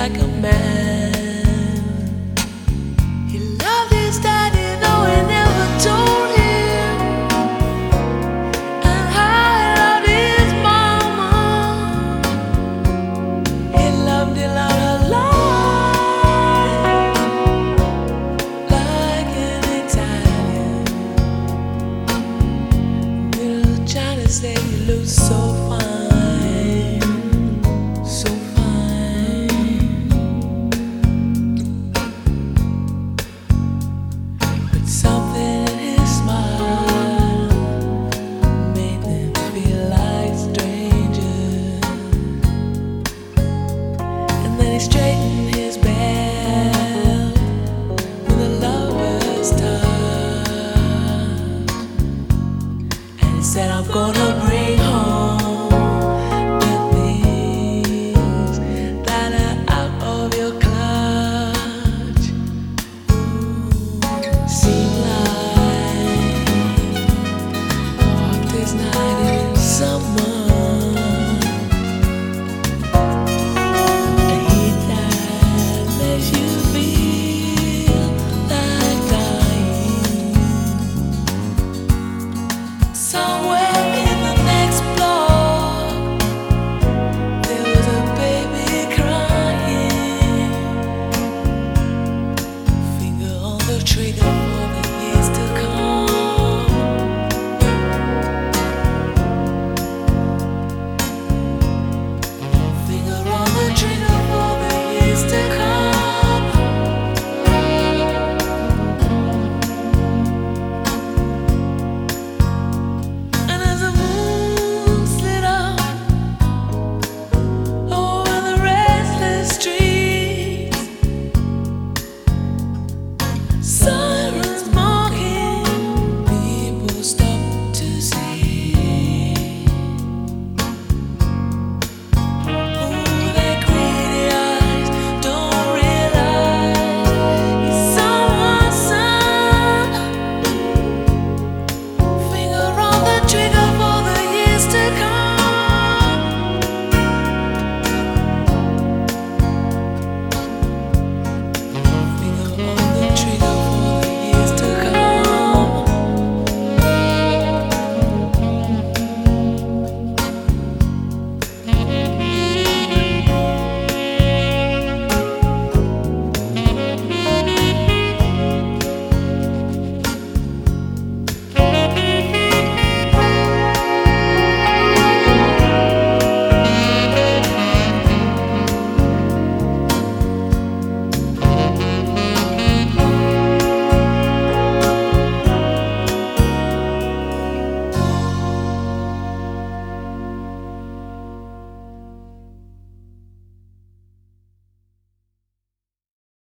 like a man. He loved his daddy, though he never told him, and how he loved his mama. He loved it out of life, like an Italian. Little Johnny said you look so fine, so fine. But something in his smile made them feel like strangers. And then he straightened his